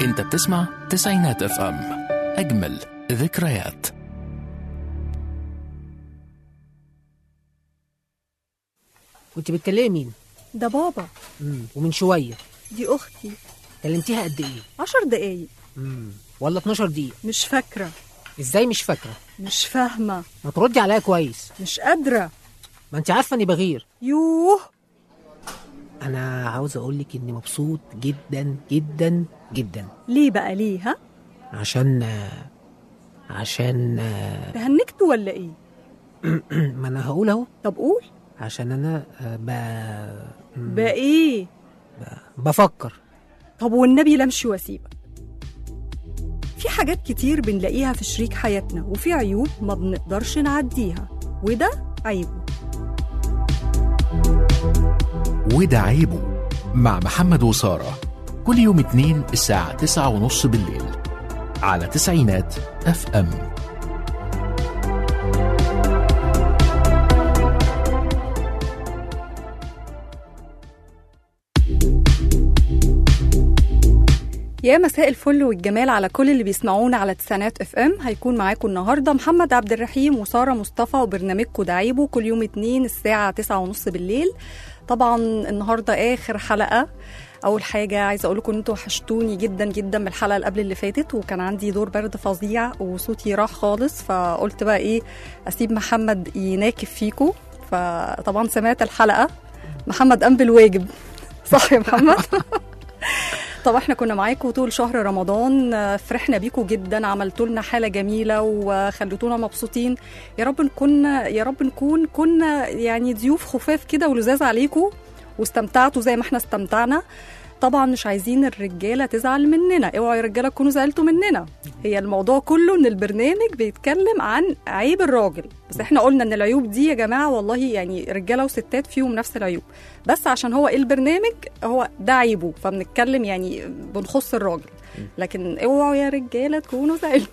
انت بتسمع تسعينات اف ام، اجمل ذكريات. كنت بتكلمي مين؟ ده بابا. ومن شويه دي اختي. كلمتيها قد ايه؟ 10 دقايق. ولا 12 دقيقه؟ مش فاكره. ازاي مش فاكره؟ مش فاهمه. ما تردي عليا كويس. مش قادره. ما انت عارفه اني بغير. يوه. انا عاوز اقولك اني مبسوط جدا جدا جدا. ليه بقى ليه؟ ها؟ عشان تهنكت ولا ايه؟ ما انا هقول اهو. طب قول. عشان انا بقى ايه؟ بفكر. طب والنبي لا امشي واسيبك. في حاجات كتير بنلاقيها في شريك حياتنا، وفي عيوب ما بنقدرش نعديها، وده عيبه. وده عيبه مع محمد وسارة، كل يوم اثنين الساعة 9:30 بالليل على تسعينات اف ام. يا مساء الفل والجمال على كل اللي بيسمعونا على تسعينات اف ام. هيكون معاكم النهارده محمد عبد الرحيم وساره مصطفى، وبرنامجكم ده عيبه كل يوم اثنين الساعه 9:30 بالليل. طبعا النهارده اخر حلقه. اول حاجه عايزه اقول لكم ان انتوا وحشتوني جدا جدا من الحلقه اللي قبل اللي فاتت، وكان عندي دور برد فظيع وصوتي راح خالص، فقلت بقى ايه اسيب محمد يناكف فيكم. فطبعا سمعت الحلقه، محمد قام بالواجب. صح يا محمد؟ طب احنا كنا معاكم طول شهر رمضان، فرحنا بيكم جدا، عملتوا لنا حاله جميله وخليتونا مبسوطين. يا رب نكون كنا يعني ضيوف خفاف كده ولذاذ عليكم، واستمتعتوا زي ما احنا استمتعنا. طبعا مش عايزين الرجاله تزعل مننا، اوعوا يا رجاله تكونوا زعلتوا مننا. هي الموضوع كله ان البرنامج بيتكلم عن عيب الراجل، بس احنا قلنا ان العيوب دي يا جماعه والله يعني رجاله وستات فيهم نفس العيوب، بس عشان هو البرنامج هو ده عيبه فبنتكلم يعني بنخص الراجل، لكن اوعوا يا رجاله تكونوا زعلتوا.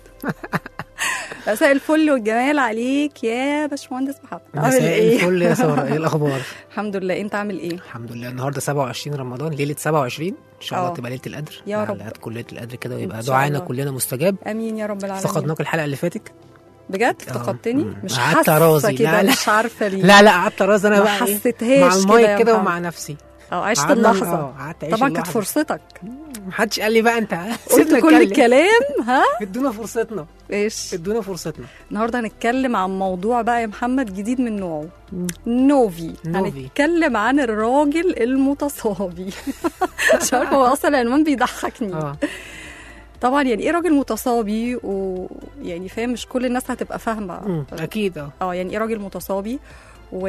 مساء الفل والجمال عليك يا باشمهندس محمد. مساء الفل يا ساره، ايه الاخبار؟ الحمد لله، انت عامل ايه؟ الحمد لله. النهارده 27 رمضان، ليله 27 ان شاء الله تبقى ليله القدر يا رب. ليله القدر كده، ويبقى دعائنا كلنا مستجاب. امين يا رب العالمين. فقدناك الحلقه اللي فاتت بجد؟ افتقدتني؟ مش قعدت رازي كده، مش عارفه ليه. لا قعدت رازي انا بقى، ما حسيتهاش مع المايك كده ومع نفسي. عشت اللحظه. طبعا كانت فرصتك. محدش قال لي بقى انت قلت كل الكلام. ها ادونا فرصتنا. ايش؟ ادونا فرصتنا. النهارده هنتكلم عن موضوع بقى يا محمد جديد من نوعه، نوفي. هنتكلم عن الراجل المتصابي. مش عارفه، هو اصلا العنوان بيضحكني. طبعا يعني ايه راجل متصابي، ويعني فاهم مش كل الناس هتبقى فاهمه. اكيد. يعني ايه راجل متصابي، و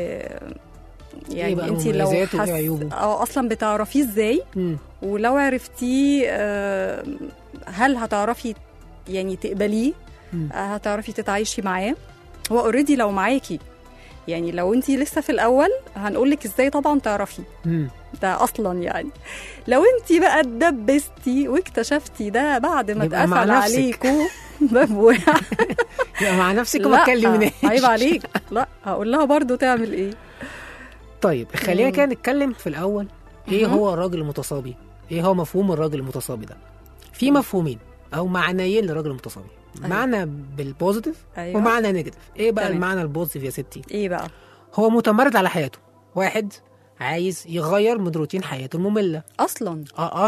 يعني انت لو اصلا بتعرفيه ازاي، ولو عرفتيه هل هتعرفي يعني تقبليه، هتعرفي تتعايشي معاه. هو اوريدي لو معاكي، يعني لو انت لسه في الاول هنقولك ازاي طبعا تعرفي ده اصلا. يعني لو انت بقى اتدبستي واكتشفتي ده بعد ما اتقفل عليكوا باب واحد، يبقى مع نفسك وما تكلمنيش. عيب عليك. لا هقول لها برضو تعمل ايه. طيب خلينا كده نتكلم في الاول ايه هو الراجل المتصابي، ايه هو مفهوم الراجل المتصابي ده. في مفهومين او معنيين للراجل المتصابي. معنى بالبوزيتيف ومعنى نيجاتيف. ايه بقى المعنى البوزيتيف يا ستي؟ ايه بقى؟ هو متمرد على حياته، واحد عايز يغير من روتين حياته الممله اصلا.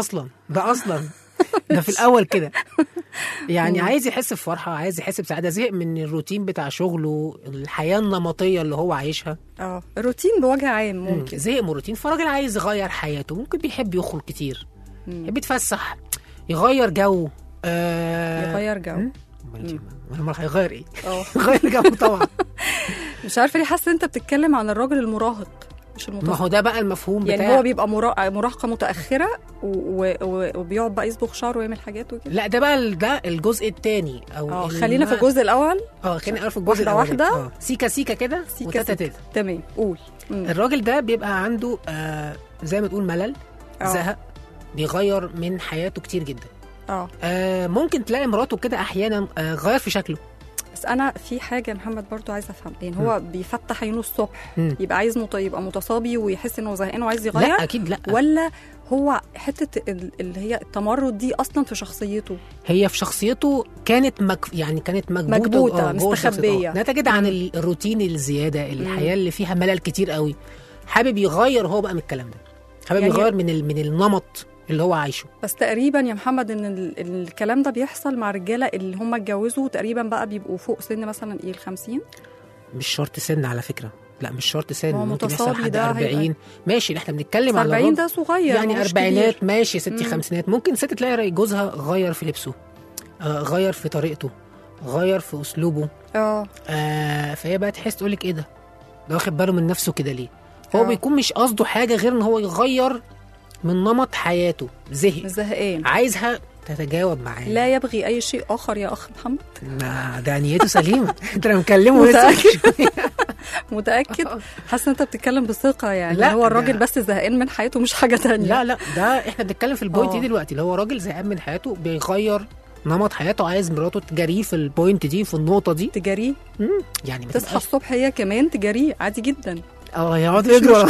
ده في الاول كده يعني عايز يحس بفرحه، عايز يحس بسعاده، زهق من الروتين بتاع شغله، الحياه النمطيه اللي هو عايشها. الروتين بوجه عام ممكن زهق من الروتين، فراجل عايز يغير حياته. ممكن بيحب يخرج كتير، يحب يتفسح، يغير جو. يغير جو. امال هيغير ايه؟ يغير جو طبعا. مش عارفه ليه حاسه انت بتتكلم عن الراجل المراهق مش المتصاب. ما هو ده بقى المفهوم يعني بتاع، هو بيبقى مراهقه متاخره وبيقعد بقى يصبغ شعره ويعمل حاجات وكده. لا ده بقى ده الجزء الثاني او خلينا في الجزء الاول. خلينا نعرف الجزء الاول واحده سيكا كده وتاتا. تمام قول. الراجل ده بيبقى عنده زي ما تقول ملل، زهق، بيغير من حياته كتير جدا. ممكن تلاقي مراته كده احيانا غير في شكله، بس انا في حاجه يا محمد برضو عايزه افهم، يعني هو بيفتح عينه الصبح يبقى عايز يبقى متصابي ويحس انه زهقان وعايز يغير؟ لا اكيد لا. ولا هو حته اللي هي التمرد دي اصلا في شخصيته؟ هي في شخصيته كانت كانت مكبوته مستخبيه، نتجت عن الروتين الزياده، الحياه اللي فيها ملل كتير قوي. حابب يغير هو بقى من الكلام ده، حابب يعني يغير من النمط اللي هو عايشه. بس تقريبا يا محمد ان الكلام ده بيحصل مع الرجاله اللي هم اتجوزوا تقريبا بقى بيبقوا فوق سن مثلا ايه 50. مش شرط سن على فكره، لا مش شرط سن، ممكن يحصل حد 40 ماشي. احنا بنتكلم على 40 ده صغير يعني أربعينات ماشي، ستي خمسينات. ممكن ست تلاقي جوزها غير في لبسه، غير في طريقته، غير في اسلوبه. فهي بقى تحس تقول لك ايه ده واخد باله من نفسه كده ليه؟ هو بيكون مش قصده حاجه غير ان هو يغير من نمط حياته، زهقان، عايزها تتجاوب معاه، لا يبغي اي شيء اخر يا اخ محمد. ده نيته سليمه. انت لو مكلمه متاكد؟ حاسه انت بتتكلم بثقه يعني. لا هو الراجل بس زهقان من حياته مش حاجه تانية. لا ده احنا بنتكلم في البوينت دي دلوقتي، اللي هو راجل زهقان من حياته بيغير نمط حياته، عايز مراته تجاريه في البوينت دي، في النقطه دي تجاريه. يعني تصحى الصبح هي كمان تجاريه عادي جدا. يقعدوا يجروا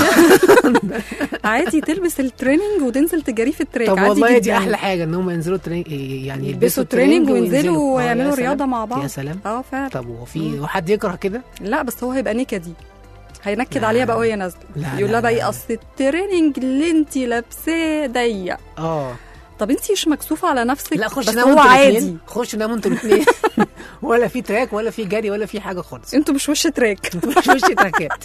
عادي، تلبس التريننج وتنزل تجاري في التراك. طب عادي والله جدا. دي احلى حاجه ان هم ينزلوا يعني يلبسوا تريننج وينزلوا ويعملوا رياضه مع بعض. يا سلام. فعلا. طب وفي حد يكره كده؟ لا بس هو هيبقى نكدي، هينكد عليها بقى وهي نازله، يقول لها بقى ايه اصل التريننج اللي انت لابساه ضيق. طب انت مش مكسوفه على نفسك؟ لا خش نام هو عادي، خش نام انتوا الاثنين. ولا في تراك ولا في جري ولا في حاجه خالص، انتوا مش وش تراك. انتوا مش وش تراكات.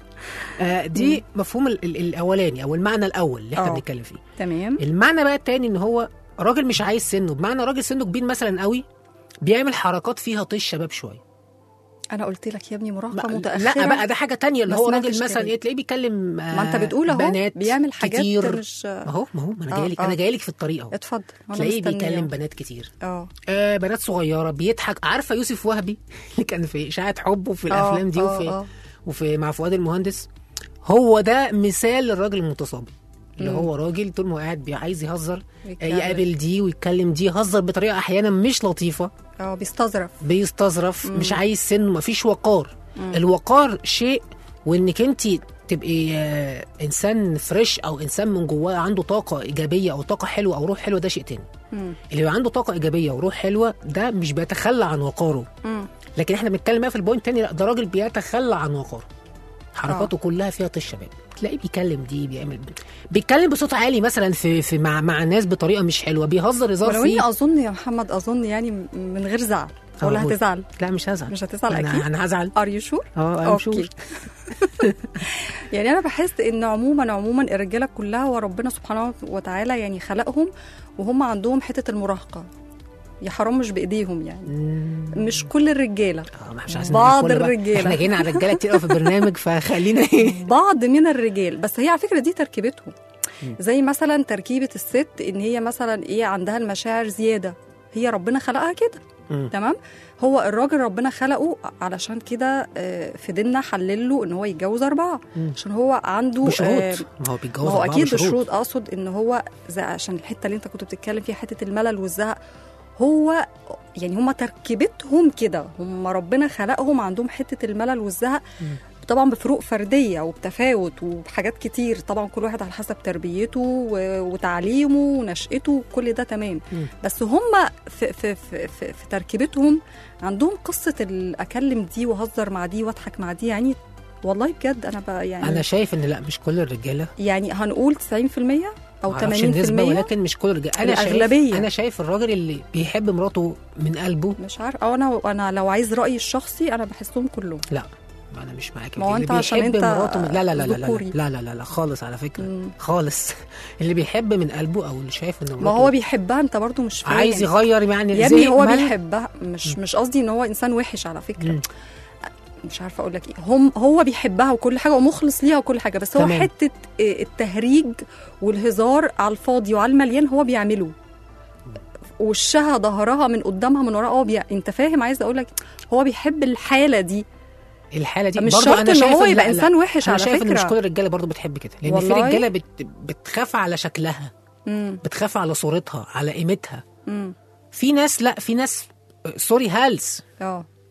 دي مفهوم الاولاني او المعنى الاول اللي احنا بنتكلم فيه. تمام. المعنى بقى الثاني ان هو راجل مش عايز سنه، بمعنى راجل سنه كبير مثلا قوي بيعمل حركات فيها طيش شباب شويه. انا قلت لك يا ابني مراهقه متاخره. لا بقى ده حاجه تانية، اللي هو راجل مثلا تلاقيه بيكلم ما انت بتقول اهو بيعمل حاجات كتير. مش ما انا جايلك انا جايلك في الطريق اهو. اتفضل. تلاقيه بيكلم بنات كتير. بنات صغيره، بيضحك. عارفه يوسف وهبي اللي كان في اشاعه حبه في الافلام دي وفي مع فؤاد المهندس؟ هو ده مثال للراجل المتصابي، اللي هو راجل طول ما هو قاعد عايز يهزر، يقابل دي ويتكلم دي، يهزر بطريقه احيانا مش لطيفه. بيستظرف. مش عايز سن، مفيش وقار. الوقار شيء، وانك انت تبقي انسان فريش او انسان من جواه عنده طاقه ايجابيه او طاقه حلوه او روح حلوه، ده شيء تاني. اللي عنده طاقه ايجابيه وروح حلوه ده مش بيتخلى عن وقاره. لكن احنا بنتكلم في البوينت تاني، لا ده راجل بيتخلى عن وقاره، حركاته كلها فيها طش شباب. تلاقيه بيكلم دي، بيتكلم بصوت عالي مثلا في مع الناس بطريقه مش حلوه، بيهزر هزار فيه. ولو اظن يا محمد يعني من غير زعل. ولا هتزعل؟ لا مش هزعل. مش هتزعل اكيد. انا هزعل. ار يو شور؟ اوكي. يعني انا بحس ان عموما الرجاله كلها وربنا سبحانه وتعالى يعني خلقهم وهم عندهم حته المراهقه. يا حرام مش بايديهم يعني. مش كل الرجاله، بعض الرجاله. احنا جينا على الرجاله كتير قوي في البرنامج، فخلينا بعض من الرجال. بس هي على فكره دي تركيبتهم. زي مثلا تركيبه الست، ان هي مثلا ايه عندها المشاعر زياده، هي ربنا خلقها كده. تمام. هو الراجل ربنا خلقه علشان كده في ديننا حلله ان هو يتجوز 4 عشان هو عنده بشروط. هو بيتجوز 4 هو اكيد بشروط. اقصد ان هو عشان الحته اللي انت كنت بتتكلم فيها، حته الملل والزهق، هو يعني هم تركيبتهم كده، هم ربنا خلقهم عندهم حته الملل والزهق. طبعا بفروق فرديه وبتفاوت وبحاجات كتير طبعا، كل واحد على حسب تربيته وتعليمه ونشأته، كل ده تمام. بس هم في تركيبتهم عندهم قصه اكلم دي وهزر مع دي واضحك مع دي. يعني والله بجد انا شايف ان لا، مش كل الرجاله، يعني هنقول 90% او 80%، ولكن مش كل الرجاله. انا شايف الراجل اللي بيحب مراته من قلبه، مش عارف. انا لو عايز رايي الشخصي انا بحسهم كلهم. لا انا مش معاك. ما هو انت عشان انت لا لا لا لا لا لا لا لا خالص على فكره. خالص. اللي بيحب من قلبه او اللي شايف ان ما هو بيحبها، انت برضو مش فاهم، عايز يغير يعني يا ابني. هو بيحبها، مش قصدي ان هو انسان وحش على فكره. مش عارفه اقول لك ايه. هو بيحبها وكل حاجه ومخلص ليها وكل حاجه، بس هو تمام. حته التهريج والهزار على الفاضي وعلى المليان هو بيعمله. وشها ظهرها من قدامها من وراها انت فاهم عايز اقول لك، هو بيحب الحاله دي مش شرط انا ان هو يبقى انسان وحش على فكره. انا شايف ان مش كل الرجاله برضو بتحب كده، لان في رجاله بتخاف على شكلها، بتخاف على صورتها، على قيمتها. في ناس لا، في ناس سوري هالس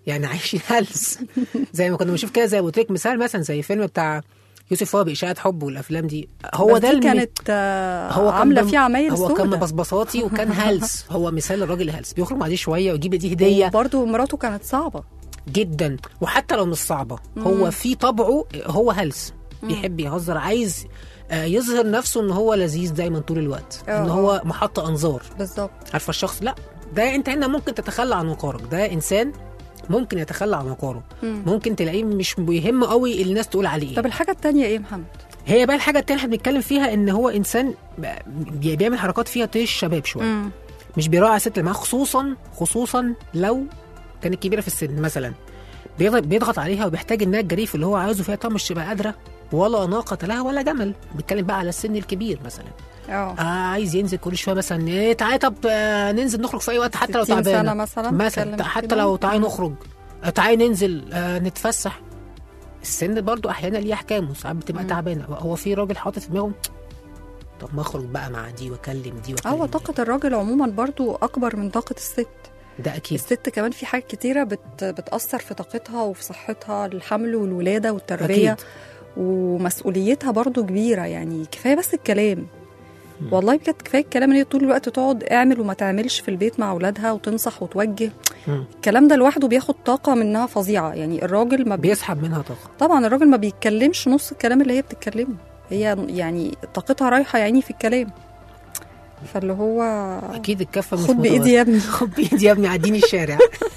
يعني عايشين هلس زي ما كنا بنشوف كده، زي قلت لك مثال مثلا زي فيلم بتاع يوسف وهبي إشاعة حب والافلام دي. هو بس ده دي كانت عامله فيه عمايل هو كان سودة. بصبصاتي وكان هلس. هو مثال الراجل هلس بيخرج مع دي شويه ويجيب دي هديه. وبرضه مراته كانت صعبه جدا، وحتى لو مش صعبه هو في طبعه هو هلس، بيحب يهزر، عايز يظهر نفسه ان هو لذيذ دايما طول الوقت، ان هو محط انظار. بالظبط. عارفه الشخص، لا ده انت هنا ممكن تتخلى عن وقارك، ده انسان ممكن يتخلى عن وقاره، ممكن تلاقيه مش بيهم قوي الناس تقول عليه. طب الحاجه التانية ايه محمد؟ هي بقى الحاجه التانية احنا بنتكلم فيها، ان هو انسان بيعمل حركات فيها طيش شباب شويه، مش بيراعي الست اللي معاه، خصوصا لو كانت كبيره في السن مثلا، بيضغط عليها وبيحتاج انها الجريف اللي هو عايزه فيها، طبعا مش تبقى قادره ولا ناقه لها ولا جمل. بيتكلم بقى على السن الكبير مثلا، عايز ينزل كل شويه مثلا، تعالى طب ننزل نخرج في اي وقت حتى لو تعبانه مثلا حتى لو تعالى نخرج، تعالى ننزل نتفسح. السن برضو احيانا ليه احكامه، ساعات بتبقى تعبانه، هو في راجل حاطط في دماغه طب ما اخرج بقى مع دي واكلم دي هو طاقه الراجل عموما برضو اكبر من طاقه الست. ده اكيد. الست كمان في حاجات كتيره بتاثر في طاقتها وفي صحتها، الحمل والولاده والتربيه أكيد. ومسؤوليتها برضو كبيره، يعني كفايه بس الكلام. والله بجد كفايه الكلام، ان هي طول الوقت تقعد اعمل وما تعملش في البيت مع اولادها وتنصح وتوجه. الكلام ده لوحده بياخد طاقه منها فظيعه. يعني الراجل ما بيسحب منها طاقه. طبعا الراجل ما بيتكلمش نص الكلام اللي هي بتتكلمه، هي يعني طاقتها رايحه يعني في الكلام. فاللي هو اكيد الكفه مش خد بايدي يا ابني، خد بايدي يا ابني عديني الشارع.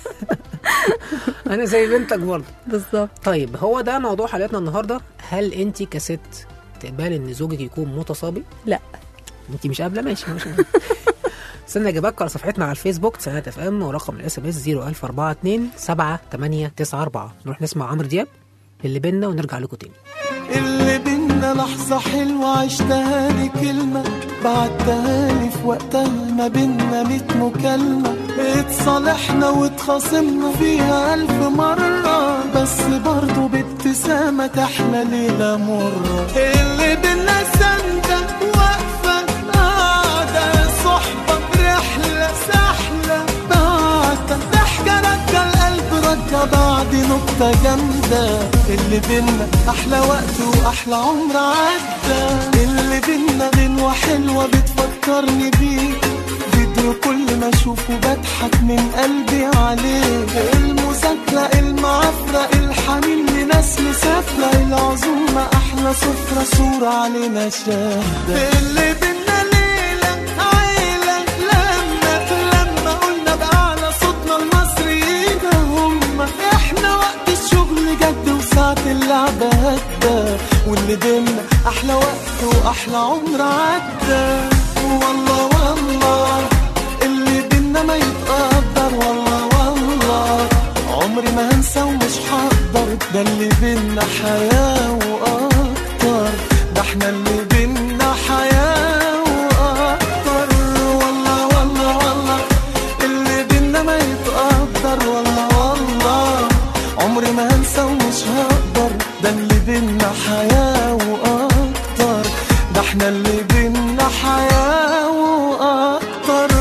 انا زي بنتك برضه. بالظبط. طيب هو ده موضوع حلقتنا النهارده. هل انت كست تقبلي ان زوجك يكون متصابي؟ لا. انت مش قابله؟ ماشي. استنى اجاباتكم على صفحتنا على الفيسبوك تسعينات اف ام، ورقم الاس ام اس 01042 7894. نروح نسمع عمرو دياب اللي بينا ونرجع لكم تاني. اللي بينا لحظة حلوة عشتها لي، كلمة بعتها لي في وقتها، ما بينا 100 مكالمة، اتصالحنا واتخاصمنا فيها 1000 مرة، بس برضو بابتسامة تحلى ليلة مرة. اللي بينا سندة واقفة قاعدة، صحبة رحلة سحلة بعدة، ضحكة رجع القلب رجع بعد نكتة جامدة. اللي بينا أحلى وقت وأحلى عمر عدى. اللي بينا غنوة حلوة بتفكرني بيك، فيديو كل ما أشوفه بضحك من قلبي عليه. المذاكرة المعافرة الحنين لناس مسافرة، العزومة أحلى سفرة صورة علينا شاهدة. اللي بينا ليلة عيلة لما قلنا بأعلى صوتنا المصريين هم إحنا، وقت الشغل جد وساعة اللعبة هدى. واللي بينا أحلى وقت وأحلى عمر عدى. والله والله اللي بينا ما يتقدر، والله عمري ما هنسى ومش هقدر. ده اللي بينا حياة وأكتر، ده احنا اللي بينا حياة وأكتر. والله اللي بينا ما يتقدر، والله عمري ما هنسى ومش هقدر. ده اللي بينا حياة وأكتر، ده احنا اللي بينا حياة وأكتر.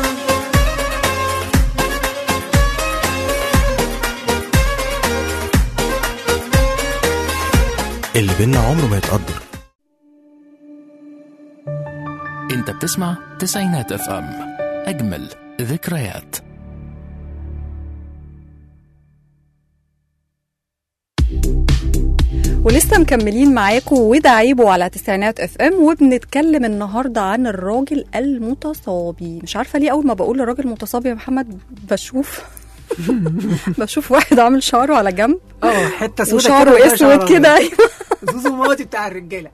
اللي بينا عمره ما يتقدر. انت بتسمع تسعينات اف ام، اجمل ذكريات. ولسه مكملين معاكم وده عيبه على تسعينات اف ام، وبنتكلم النهارده عن الراجل المتصابي. مش عارفه ليه اول ما بقول الراجل المتصابي يا محمد بشوف واحد عامل شعره على جنب، حته سودة وشعره اسود كده. ايوه زوزو موتي بتاع الرجاله.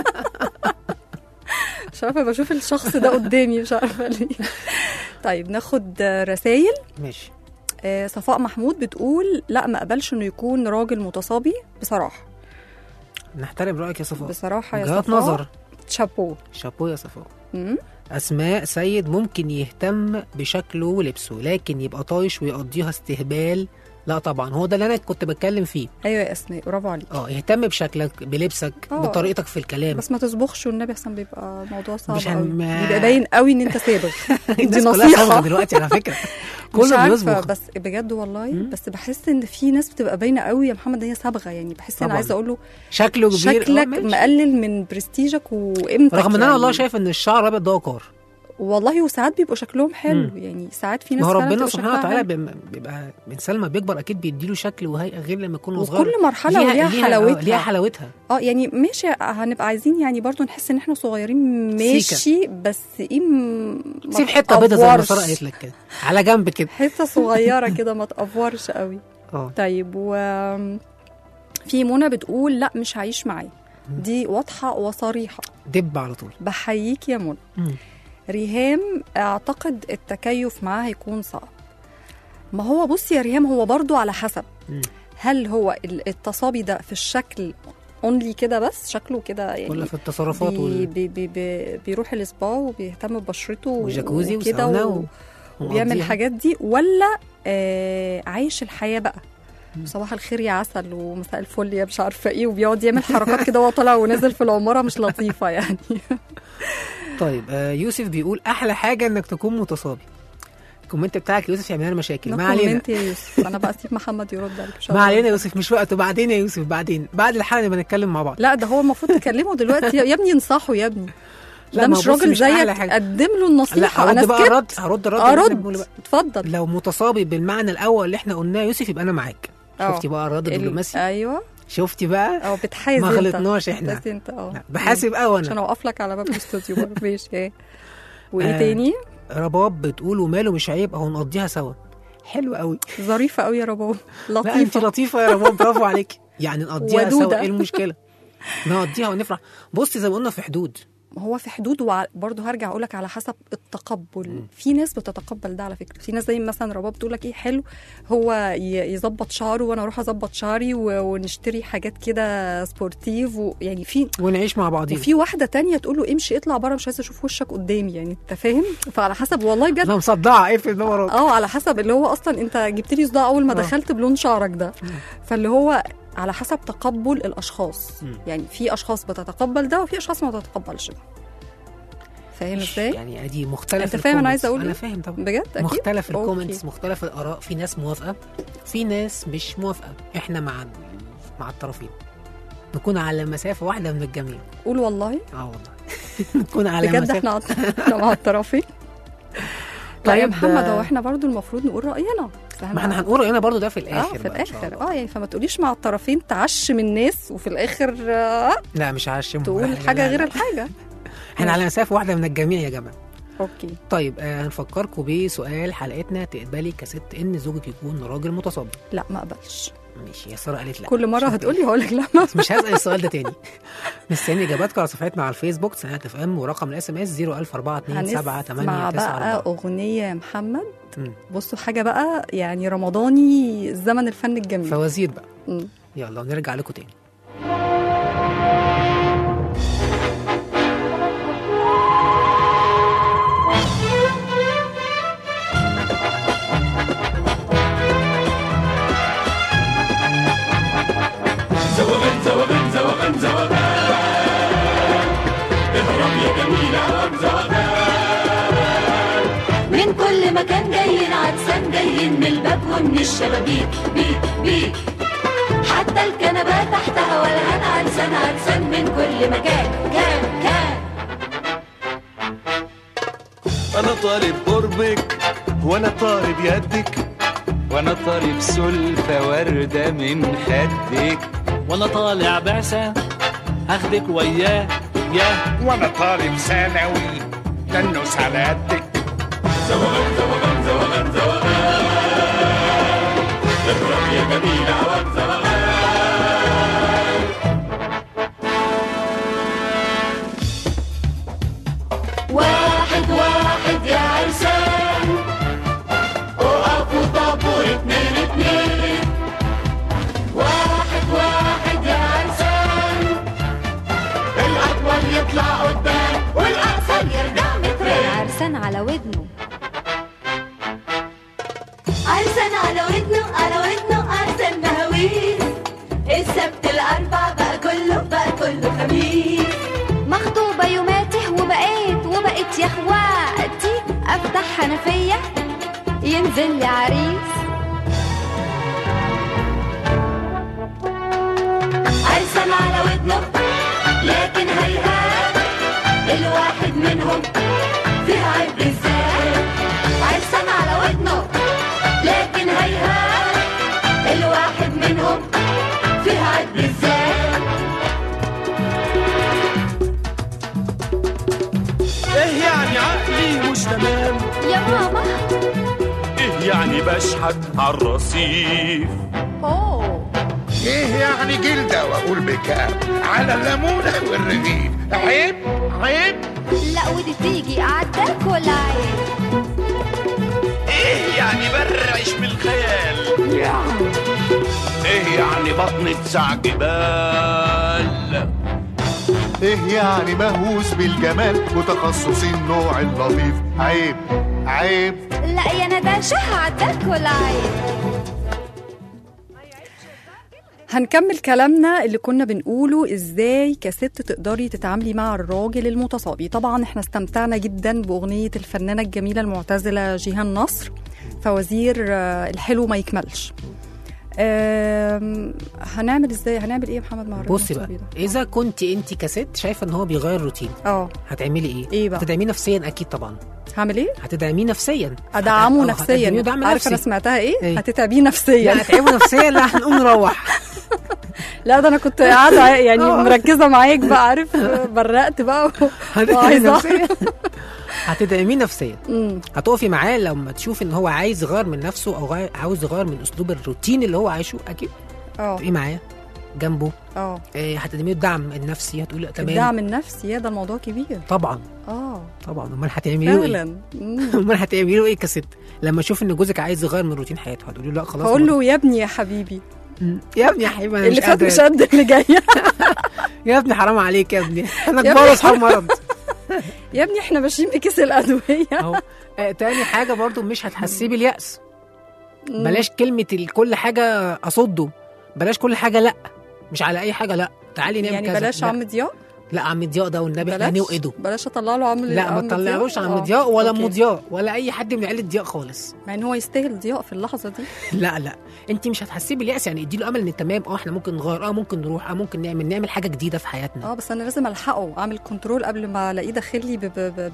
مش عارفه بشوف الشخص ده قدامي، مش عارفه ليه. طيب ناخد رسائل. ماشي. صفاء محمود بتقول لا ما قبلش انه يكون راجل متصابي بصراحه. نحترم رايك يا صفاء بصراحه يا صفاء، نظر. شابو يا صفاء. أسماء سيد ممكن يهتم بشكله ولبسه، لكن يبقى طايش ويقضيها استهبال لا طبعا، هو ده اللي انا كنت بتكلم فيه. ايوه يا اسماء، برافو عليك. اهتم بشكلك، بلبسك، بطريقتك في الكلام، بس ما تصبغش والنبي، احسن بيبقى موضوع صعب مش قوي، بيبقى باين قوي ان انت صابغ. دي الناس كلها نصيحه صابغه دلوقتي على فكره، مش كله عارفه بيصبغ. بس بجد والله بس بحس ان في ناس بتبقى باينه قوي يا محمد هي صابغه، يعني بحس ان طبعاً. عايزه اقول له شكله كبير، شكلك مقلل من برستيجك وقيمتك، رغم ان انا يعني. والله شايف ان الشعر الابيض ده وقار والله، وساعات بيبقوا شكلهم حلو، يعني ساعات في ناس ما هو فعلاً ربنا بتبقى سبحانه شكلها وتعالى حلو. بيبقى الانسان لما بيكبر اكيد بيديله شكل وهيئه غير لما يكون صغير. وكل مرحله وليها حلاوتها. ليها حلاوتها. يعني ماشي، هنبقى عايزين يعني برضو نحس ان احنا صغيرين، ماشي، بس ايه سيب حته بيضه زي ما ساره قالت لك كده على جنب كده، حته صغيره كده ما تقفرش قوي. طيب، و في منى بتقول لا مش هعيش معاه، دي واضحه وصريحه، دب على طول. بحييك يا منى. ريهام، اعتقد التكيف معاه هيكون صعب. ما هو بصي يا ريهام، هو برضو على حسب هل هو التصابي ده في الشكل اونلي كده بس شكله كده، يعني ولا في التصرفات بيروح السبا وبيهتم ببشرته وجاكوزي وكده وبيعمل الحاجات دي، ولا عايش الحياه بقى صباح الخير يا عسل ومساء الفل يا مش عارفه ايه، وبيقعد يعمل حركات كده وهو طالع ونازل في العماره مش لطيفه يعني. طيب يوسف بيقول احلى حاجه انك تكون متصابي. الكومنت بتاعك يوسف يعمل لنا مشاكل. ما علينا كومنت يا يوسف، انا بقى اسيب محمد يرد عليك. ما علينا يا يوسف، مش وقته، بعدين يا يوسف، بعد الحلقه نبقى نتكلم مع بعض. لا ده هو المفروض تكلمه دلوقتي يا ابني، انصحه يا ابني، ده مش راجل زيك، قدم له النصيحه. انا سكت. هرد اتفضل. لو متصابي بالمعنى الاول اللي احنا قلناه يوسف يبقى انا معاك. شفتي بقى الرد الدبلوماسي؟ ايوه شفتي بقى، بتحاسب، ما غلطناش احنا، بس انت بحاسب قوي انا عشان اوقف لك على باب الاستوديو برضه. ماشي. وايه تاني؟ رباب بتقول وماله مش عيب اهو نقضيها سوا. حلو قوي، ظريفه قوي يا رباب، لطيفه. لا انت لطيفه يا رباب، برافو عليكي. يعني نقضيها سوا، ايه المشكله؟ نقضيها ونفرح. بصي زي ما قلنا في حدود، هو في حدود، وبرضه هرجع اقول لك على حسب التقبل. في ناس بتتقبل ده على فكره، في ناس زي مثلا رباب تقول لك ايه حلو هو يظبط شعره وانا اروح اظبط شعري ونشتري حاجات كده سبورتيف يعني في ونعيش مع بعضينا. وفي واحده تانية تقول له امشي اطلع بره مش عايزه اشوف وشك قدامي، يعني انت فاهم. فعلى حسب والله بجد انا مصدعه ايه في النمرات. على حسب اللي هو اصلا انت جبت لي صداع اول ما دخلت بلون شعرك ده. فاللي هو على حسب تقبل الاشخاص. يعني في اشخاص بتتقبل ده وفي اشخاص ما بتتقبلش ده. فاهم ازاي؟ يعني ادي مختلف. انت فاهم انا عايزه اقول انا فاهم طبعا بجد أكيد؟ مختلف الكومنتس، مختلف الاراء، في ناس موافقه في ناس مش موافقه. احنا مع الطرفين، نكون على مسافه واحده من الجميع. قول والله. والله نكون على بجد مسافه احنا مع الطرفين. طيب يا محمد، هو احنا برضو المفروض نقول راينا. ما احنا هنقول راينا برضو ده في الاخر. في الاخر يعني فما تقوليش مع الطرفين تعشم الناس وفي الاخر لا مش هعشمهم، تقول حاجه غير الحاجه. احنا على مسافه واحده من الجميع يا جماعه. اوكي. طيب هنفكركم بسؤال حلقتنا. تقبلي كست ان زوجك يكون راجل متصابي؟ لا ما اقبلش. ماشي يا ساره قالت لا. كل مره هتقولي هقول لك لا. مش هسال السؤال ده تاني. مستني اجاباتكم على صفحتنا على الفيسبوك سنات اف ام، ورقم الاس ام اس 01042788994. هنسمع بقى اغنيه يا محمد. بصوا حاجه بقى يعني رمضاني، زمن الفن الجميل، فوازير بقى. يلا ونرجع لكم تاني. من كل مكان جايين عدسان، جايين من الباب ومن الشبابيك، بيك بيك حتى الكنبات تحتها والهان عدسان من كل مكان، كان أنا طالب قربك وأنا طالب يدك، وأنا طالب سلفة وردة من خدك، وأنا طالع بعثة أخدك وياه وأنا طالب ثانوي تنس على قدك. زوغان اهرب يا جميل عوام زوغان. واحد واحد يا عرسان، اقفوا طابور 2 2. واحد واحد يا عرسان، الأطول يطلع قدام والأقصر يرجع مترين. عرسان على ودنه، عرسان على ودنه، على ودنه يا اخواتي افتح حنفية ينزل لي عريس. عرسان على ودنه لكن هيهات الواحد منهم فيها عيب بالذات. عرسان على ودنه لكن هيهات الواحد منهم فيها عيب بالذات. ايه يعني عقلي مش تمام يا ماما ايه يعني بشحت عالرصيف اوه ايه يعني جلدة واقول بكام على الليمونة والرغيف؟ عيب عيب. لا ودي تيجي قعدتك ولا عيب؟ ايه يعني برعش بالخيال ايه يعني بطني تسع جبال ايه يعني مهووس بالجمال وتخصصي النوع اللطيف؟ عيب عيب. لا يا نداشة قعدتك ولا عيب؟ هنكمل كلامنا اللي كنا بنقوله ازاي كست تقدري تتعاملي مع الراجل المتصابي. طبعا احنا استمتعنا جدا بأغنية الفنانة الجميلة المعتزلة جيهان نصر فوازير الحلو ما يكملش. هنعمل ازاي؟ هنعمل ايه يا محمد مع الراجل بصي بقى، اذا كنت انت كست شايفه ان هو بيغير روتين هتعملي ايه بقى؟ هتدعميه نفسيا اكيد طبعا. هعمل ايه؟ هتدعميه نفسيا. ادعمه نفسيا. عارفه انا سمعتها ايه؟ هتتعبيه نفسيا. لا هتعبه نفسيا. لا هنقوم نروح. لا ده انا كنت قاعده يعني مركزه معاك بقى، عارف برقت بقى وعايزه. هتدعميه نفسيا. هتقفي معاه لما تشوف ان هو عايز يغير من نفسه او عاوز يغير من اسلوب الروتين اللي هو عايشه. اكيد تبقي معاه جنبه. هتدعميه الدعم النفسي. هتقولي تمام. الدعم النفسي ده الموضوع كبير طبعا. طبعا. امال هتعملي له ايه؟ امال هتعملي له ايه كست لما اشوف ان جوزك عايز يغير من روتين حياته؟ هتقولي له لا خلاص. هقول له يا ابني يا حبيبي، يا ابني يا حبيبي انا اللي فات مش قد اللي جاي. يا ابني حرام عليك يا ابني، احنا كبار اصحاب مرض. يا ابني احنا ماشيين بكيس الادويه اهو. تاني حاجه برضو مش هتحسيه باليأس. بلاش كلمه كل حاجه اصده، بلاش كل حاجه لا، مش على اي حاجه لا. تعالي نعمل يعني كذا. بلاش عم ضياء. لا عم ضياء ده والنبي احنا هنوقده. بلاش اطلع له عم. لا ما تطلعلوش عم ضياء ولا ام ضياء ولا اي حد من عيله ضياء خالص. مع ان هو يستاهل ضياء في اللحظه دي. لا انت مش هتحسيه باليأس. يعني ادي له امل ان تمام احنا ممكن نغير، ممكن نروح، ممكن نعمل حاجه جديده في حياتنا. بس انا لازم الحقه، اعمل كنترول قبل ما الاقيه داخل لي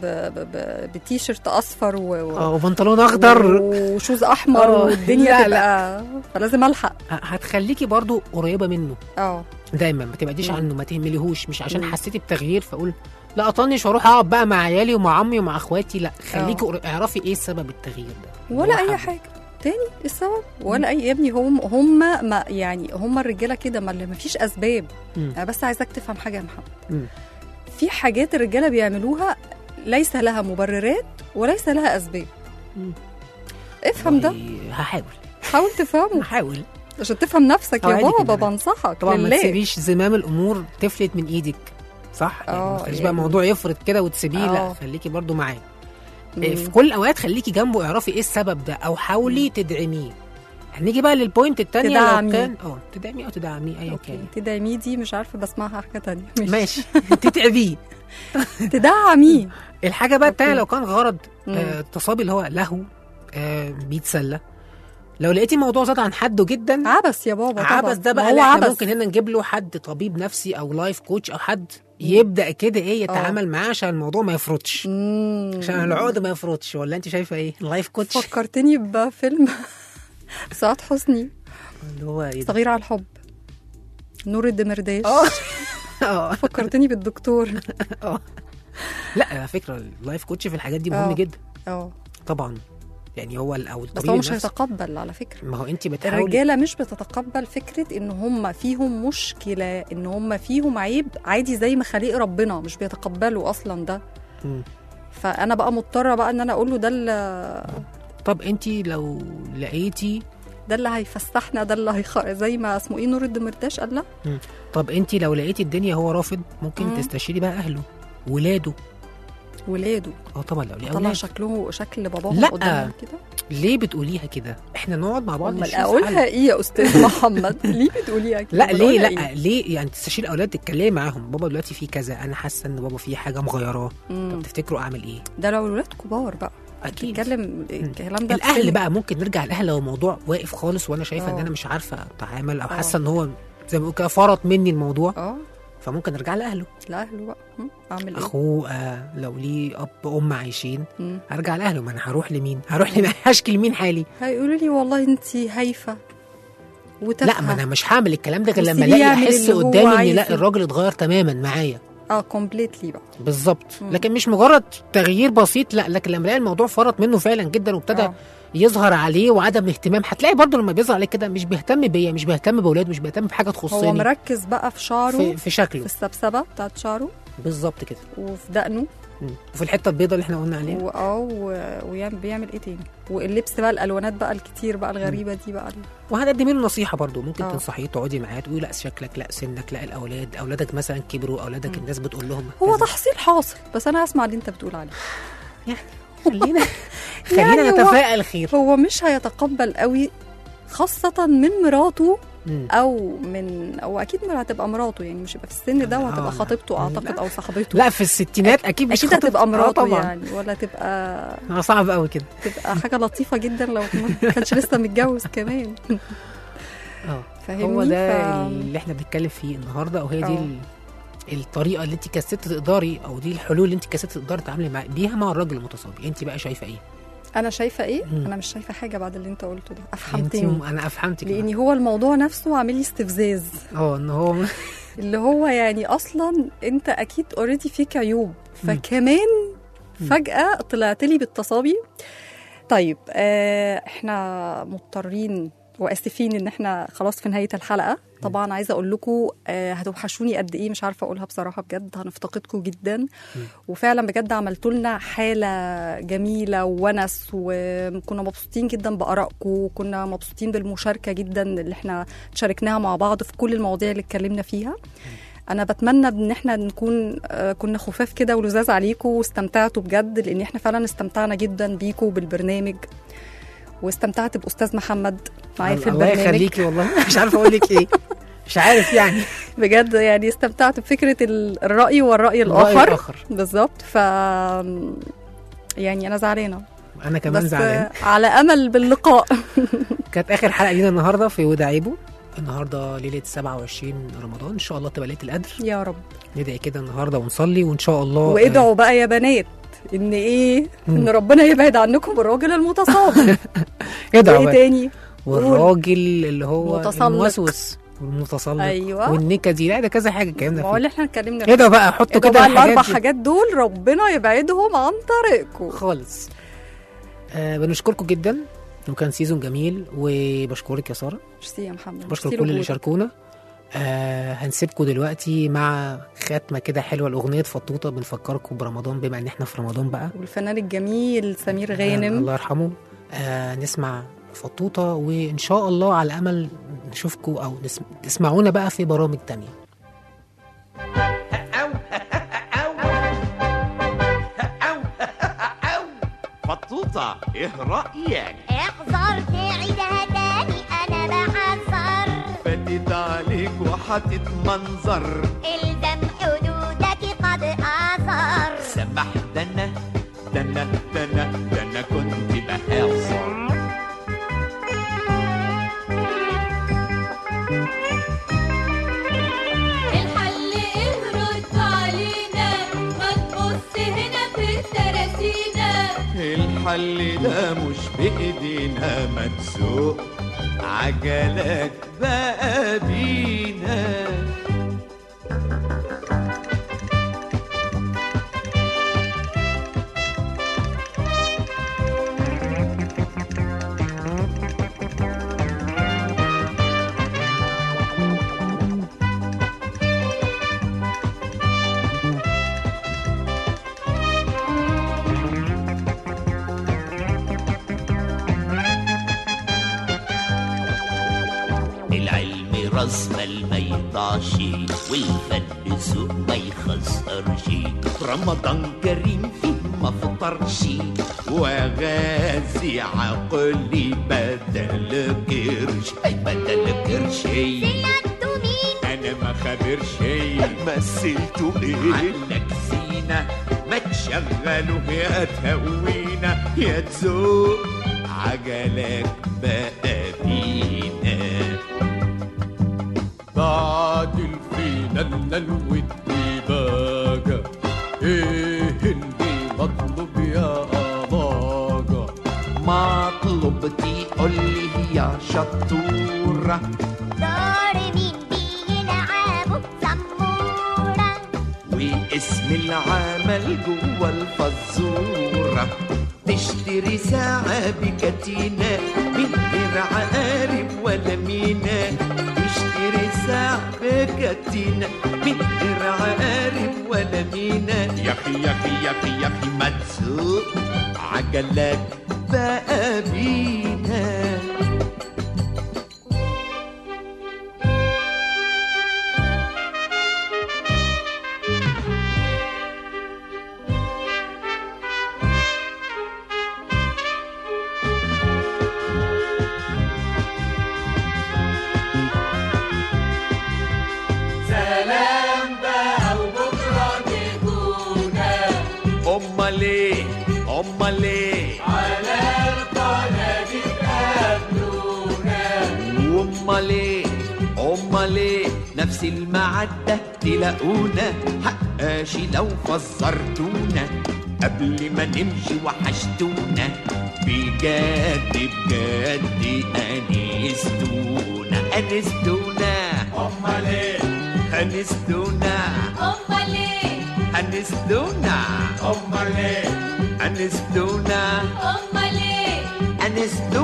بتيشيرت اصفر وبنطلون اخضر وشوز احمر والدنيا تبقى، فلازم الحق. هتخليكي برضو قريبه منه. دايما ما تبعديش عنه، ما تهمليهوش. مش عشان حسيتي بتغيير فاقول لا اطنش واروح اقعد بقى مع عيالي ومع عمي ومع اخواتي. لا خليكي اعرفي ايه سبب التغيير ده ولا اي حاجه تاني السبب ولا اي. يا ابني هم ما يعني هم الرجاله كده ما فيش اسباب. انا بس عايزاك تفهم حاجه يا محمد. في حاجات الرجاله بيعملوها ليس لها مبررات وليس لها اسباب. افهم ده. حاول تفهمه. هحاول عشان تفهم نفسك يا بابا. بنصحك طبعا ما تسيبيش زمام الامور تفلت من ايدك. صح يعني ما تخليش بقى الموضوع يفرط كده وتسيبيه. لا خليكي برضو معاه في كل الاوقات. خليكي جنبه، اعرفي ايه السبب ده او حاولي تدعميه. هنيجي بقى للبوينت الثانيه. لو كان تدعميه او تدعميه ايا كان. تدعميه دي مش عارفه بسمعها حاجه ثانيه. ماشي تتعبيه تدعميه. الحاجه بقى الثانيه لو كان غرض تصابي اللي هو لهو بيتسلى. لو لقيتي الموضوع زاد عن حده جدا عبس يا بابا. عبس ده بقى لا احنا ممكن هنا نجيب له حد طبيب نفسي او لايف كوتش او حد يبدا كده يتعامل معاه عشان الموضوع ما يفرطش، عشان العقد ما يفرطش. ولا انت شايفه ايه؟ لايف كوتش. فكرتني بفيلم سعاد حسني اللي هو ايه؟ صغير على الحب، نور الدمرداش. فكرتني بالدكتور. لا على فكره اللايف كوتش في الحاجات دي مهم جدا. طبعا يعني هو او الطبيب بس هو مش هيتقبل على فكره. ما هو انت بتحاولي. الرجاله مش بتتقبل فكره ان هم فيهم مشكله، ان هم فيهم عيب عادي زي ما خليق ربنا، مش بيتقبلوا اصلا ده. فانا بقى مضطره بقى ان انا اقول له ده. طب انت لو لقيتي ده اللي هيفسحنا، ده اللي زي ما اسمه ايه نور الدمرداش قال لا. طب انت لو لقيتي الدنيا هو رافض، ممكن تستشيري بقى اهله ولاده. ولاده طبعا لو ليه طلع اولاد شكل باباهم لا. قدامهم كده. ليه بتقوليها كده؟ احنا نقعد مع بعض امال نشوف اقولها حل. ايه يا استاذ محمد؟ ليه بتقوليها كده؟ لا ليه؟ لا إيه؟ ليه يعني تستشير الاولاد تتكلمي معاهم؟ بابا دلوقتي فيه كذا، انا حاسه ان بابا فيه حاجه مغيراه، طب تفتكروا اعمل ايه؟ ده لو الولاد كبار بقى اكيد تتكلم الكلام ده. الاهل بقى ممكن نرجع الاهل لو الموضوع واقف خالص وانا شايفه ان انا مش عارفه اتعامل او حاسه ان هو زي ما بيقول كده فرط مني الموضوع، فممكن ارجع لاهله بقى اعمل ايه؟ اخوه لو ليه اب عايشين هرجع لاهله. ما انا هروح لمين؟ هشكي لمين حالي؟ هيقولوا لي والله انت هايفه وتافهه. لا ما انا مش هعمل الكلام ده غير لما الاقي احس قدامي ان لا الراجل اتغير تماما معايا كومبليتلي بقى بالظبط. لكن مش مجرد تغيير بسيط، لا، لكن لما الاقي الموضوع فرط منه فعلا جدا وابتدى يظهر عليه وعدم اهتمام. هتلاقي برضه لما بيظهر عليه كده مش بيهتم بيا، مش بيهتم باولاده، مش بيهتم بحاجه تخصني. هو مركز بقى في شعره، في شكله، في السبسبه بتاعت شعره بالظبط كده، وفي دقنه، وفي الحته البيضاء اللي احنا قلنا عليها. بيعمل ايه تاني؟ واللبس بقى، الالوانات بقى الكتير بقى الغريبه دي بقى. وهنقدم له نصيحه برضو، ممكن تنصحيه، تقعدي معاه تقولي لا شكلك، لا سنك، لا اولادك مثلا كبروا، اولادك الناس بتقول لهم هو تحصيل حاصل، بس انا هسمع اللي انت بتقول عليه. يعني خلينا نتفائل خير. هو مش هيتقبل قوي، خاصه من مراته او اكيد هتبقى مراته، يعني مش هيبقى في السن ده، وهتبقى خطيبته اعتقد او صاحبته. لا في الستينات اكيد مش هتبقى مراته يعني، ولا تبقى صعب قوي كده، تبقى حاجه لطيفه جدا لو ما كانش لسه متجوز كمان. هو ده اللي احنا بنتكلم فيه النهارده، وهي دي الطريقه اللي انت كست تقدري، او دي الحلول اللي انت كست تقدري تتعاملي بيها مع الراجل المتصابي. انت بقى شايفه ايه؟ انا شايفه ايه؟ انا مش شايفه حاجه بعد اللي انت قلته ده. افهمتني؟ انا افهمتك، لان هو الموضوع نفسه عامل لي استفزاز. ان هو اللي هو يعني اصلا انت اكيد اوريدي فيك عيوب، فكمان فجاه طلعت لي بالتصابي. طيب احنا مضطرين واسفين ان احنا خلاص في نهايه الحلقه. طبعا عايزه اقول لكم هتوحشوني قد ايه، مش عارفه اقولها بصراحه، بجد هنفتقدكم جدا. وفعلا بجد عملتوا لنا حاله جميله وونس، وكنا مبسوطين جدا بارائكم، وكنا مبسوطين بالمشاركه جدا اللي احنا شاركناها مع بعض في كل المواضيع اللي اتكلمنا فيها. انا بتمنى ان احنا نكون كنا خفاف كده ولذاذ عليكم واستمتعتوا بجد، لان احنا فعلا استمتعنا جدا بيكم وبالبرنامج، واستمتعت باستاذ محمد معايا في البرنامج. الله يخليكي، والله مش عارفه اقول لك ايه، مش عارف يعني بجد يعني استمتعت بفكره الراي والراي الاخر بالظبط. يعني انا زعلانه، انا كمان زعلان، على امل باللقاء. كانت اخر حلقه لينا النهارده في وداعيبو. النهارده ليله 27 رمضان، ان شاء الله تبقى ليله القدر يا رب. ندعي كده النهارده ونصلي، وان شاء الله وادعوا بقى يا بنات ان ان ربنا يبعد عنكم الراجل المتصابي. ادعوا ايه تاني؟ والراجل اللي هو الموسوس والمتسلق، أيوة. والنكد دي، لا ده كذا حاجه الكلام ده اللي احنا اتكلمنا فيه. ادعوا بقى، حطوا كده الاربع حاجات دول، ربنا يبعدهم عن طريقكم خالص. بنشكركم جدا، وكان سيزون جميل، وبشكرك يا ساره. ميرسي يا محمد، بشكر كل اللي شاركونا. هنسيبكم دلوقتي مع ختمه كده حلوه الاغنيه فطوطه، بنفكركم برمضان بما ان احنا في رمضان بقى، والفنان الجميل سمير غانم الله يرحمه. نسمع فطوطه، وان شاء الله على امل نشوفكم او تسمعونا بقى في برامج تانية. فطوطه ايه رايك؟ احذر تعيدها تاني، انا بحذر. فاتت عليك وهتتمنظر، الزم حدودك قد اثر. سمح ده انا كنت بهزر. الحل اهرد علينا، ما تبص هنا في التراسينا. الحل ده مش بإيدينا، ما تسوق عجلك بقى بينا. راس مال ما يضاعش، والفن سوق ما يخسرش. رمضان كريم فيه ما فطرش وغازي عقلي بدل قرش اي بدل قرشي سلته مين انا ما خبرش مثلته ايه عنك زينة ما تشغله يا تهوينا يا تزوق عجلك بقى بينا بعد الفينال والديباجة ايه اللي مطلوب يا أباجة مطلوب تقولي يا شطورة دار مين بيلعبوا زمورة واسم العمل جوا الفزورة تشتري ساعة بكتينة من غير عقارب ولا مينا تشتري ساعة بكتينة من غير عقارب ولا مينا يا أخي يا أخي يا أخي يا أخي ما تسوق عجلك بقى بينا أمال إيه على القناة تقابلونا أمال إيه نفس المعدة تلاقونا حقاشي لو فزرتونا قبل ما نمشي وحشتونا بجد بجد أنستونا أمال إيه أنستونا أمال إيه أنستونا أمال إيه أنستونا أمال إيه أنستونا